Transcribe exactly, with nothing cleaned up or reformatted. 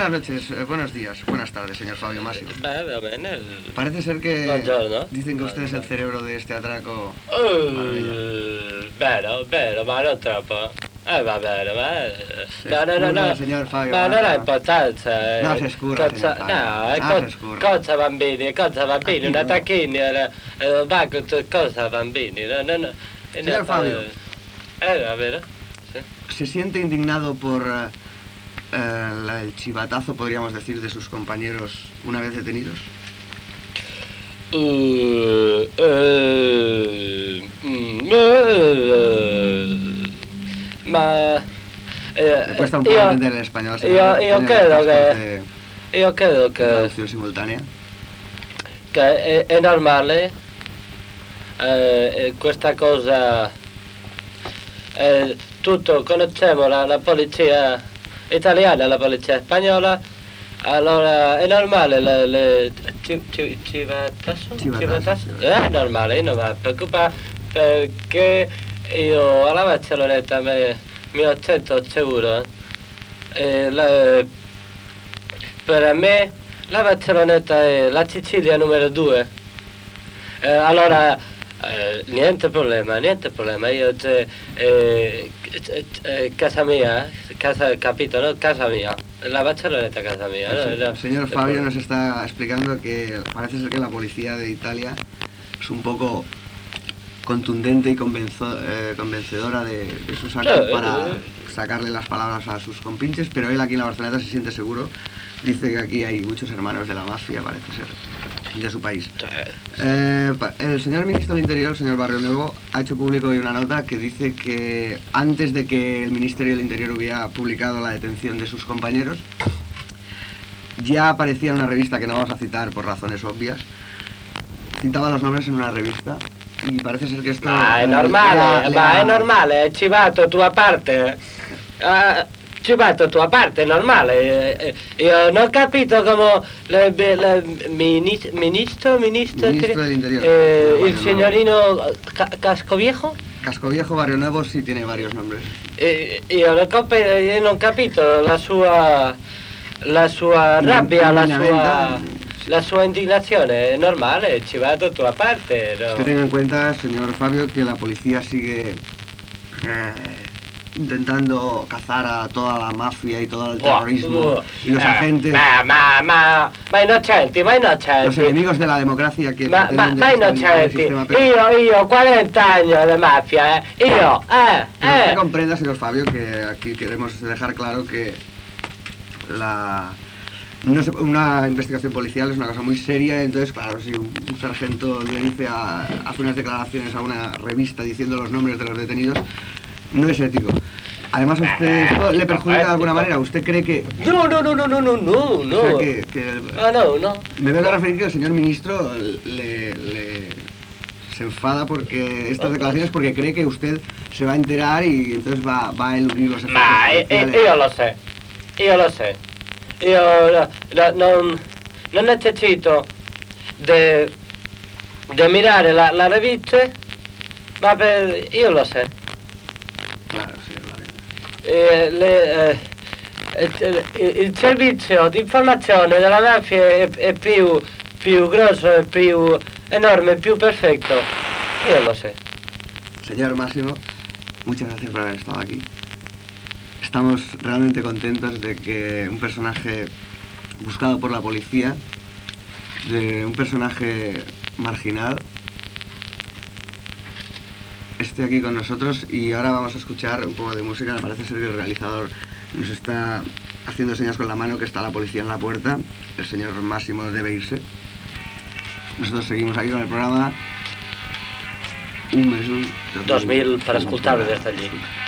buenas noches, eh, buenos días, buenas tardes, señor Fabio Massimo. Beh, va bene. Parece ser que Buongiorno. dicen que usted es el cerebro de este atraco. Uh, vero, vero, ma non troppo. Eh, va bene, ma... Sí. No, no, no, no. Signor Fabio, Ma non guarda. ha importanza. eh. No si scurra, Cosa, signor Fabio. no, è No co- si scurra. cosa bambini, cosa bambini, un Attimo. attacchino, eh, eh, va con tu- cosa bambini, no, no, no. Eh, Signor no, Fabio. Eh, va bene. Sì. ¿Se siente indignado por eh, eh, la- el chivatazo, podríamos decir, de sus compañeros una vez detenidos? Uh, eh, mm, eh, ma eh, Le cuesta un poco io, entender el español, io, señor. io Tiene credo las che tascas de io credo che, traducción simultánea. che è, è normale eh, questa cosa. Eh, tutto conosciamo la, la polizia italiana, la polizia spagnola. Allora è normale le, le ci, ci, civatasso? Civatasso. È normale, non mi preoccupa perché io alla Barceloneta mi, mi ho sento sicuro. Eh, la, per me la Barceloneta è la Sicilia numero due. Eh, allora eh, niente problema, niente problema. Io c'è eh, eh, eh, casa mia, casa, capito, no? Casa mia. La Barceloneta es casa mía, ¿no? El, No, el señor Fabio nos está explicando que parece ser que la policía de Italia es un poco contundente y convenzo, eh, convencedora de, de sus actos Sí, para sí. sacarle las palabras a sus compinches, pero él aquí en la Barceloneta se siente seguro. Dice que aquí hay muchos hermanos de la mafia, parece ser, de su país. Eh, pa- el señor ministro del Interior, el señor Barrio Nuevo, ha hecho público hoy una nota que dice que antes de que el Ministerio del Interior hubiera publicado la detención de sus compañeros, ya aparecía en una revista que no vamos a citar por razones obvias. Citaba los nombres en una revista y parece ser que esto... Ma è eh, normale, le ha- le ma ha- è normale, è civato tua parte. Uh, civato tua parte, è normale. Eh, Io non ho capito come le, le, minis- ministro, ministro, Ministro del Interior. eh, Barrio il signorino Ca- Cascoviejo? Cascoviejo, Barrio Nuevo sí tiene varios nombres. Eh, io, non capi- io non ho capito la sua, la sua rabbia, la sua, la sua indignazione, è normale, è civato tua parte. No? Usted tenga en cuenta, señor Fabio, que la policía sigue eh, intentando cazar a toda la mafia y todo el terrorismo Oh, y los eh, agentes, Ma, ma, ma, ma innocenti, ma los innocenti. enemigos de la democracia que Ma, ma, pretenden ma desestabilizar el innocenti. sistema penal. Io, io, quaranta anni di mafia, eh. Io, eh, Pero usted eh. comprenda, señor Fabio, que aquí queremos dejar claro que la no se- una investigación policial es una cosa muy seria, entonces, claro, si un, un sargento le dice a, hace unas declaraciones a una revista diciendo los nombres de los detenidos, no es ético. Además, ¿a usted esto le perjudica de alguna manera? ¿Usted cree que...? No, no, no, no, no, no, no, O no. sea, que, que- Ah, no, no. me vengo a referir que el señor ministro le, le- se enfada porque estas declaraciones porque cree que usted se va a enterar y entonces va, va a eludir los efectos Ma eh, eh, policiales. io lo so, io lo so. Io no, no, non, non necessito di mirare la, la rivista, ma per, io lo so. Claro, señor Varela. Eh, le, eh, il, il- il servizio di informazione della mafia è, è più, più grosso, è più enorme, più perfetto. Io lo so. Señor Máximo, muchas gracias por haber estado aquí. Estamos realmente contentos de que un personaje buscado por la policía, de un personaje marginal, esté aquí con nosotros y ahora vamos a escuchar un poco de música. Me parece ser que el realizador nos está haciendo señas con la mano que está la policía en la puerta. El señor Máximo debe irse. Nosotros seguimos aquí con el programa. Un mes, un... dos mil per ascoltar-ho des d'allí.